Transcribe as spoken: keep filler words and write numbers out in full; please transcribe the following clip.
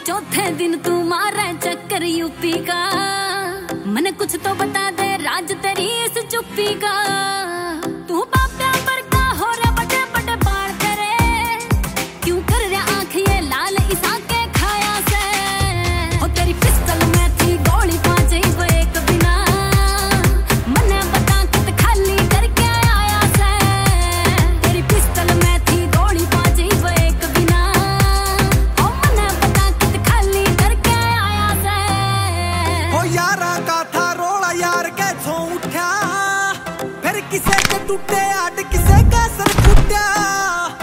चौथे दिन तू मारे चक्कर यूपी का, मने कुछ तो बता दे राज तेरी इस चुप्पी का। तू बाप्या पर का हो रहा बड़े बड़े बाल करे, क्यों कर रहा आँख ये लाल इसा के खाया से। हो तेरी पिस्टल में थी गोली पाँच वो एक बिना, मने बता कित खाली करके आया से। तेरी पिस्टल में थी गोली पाँच वो एक बिना, ओ मने बता कित खाली करके आया से। हो यारा का था रोला यार के छो उठा, फिर किसे के टूटे अट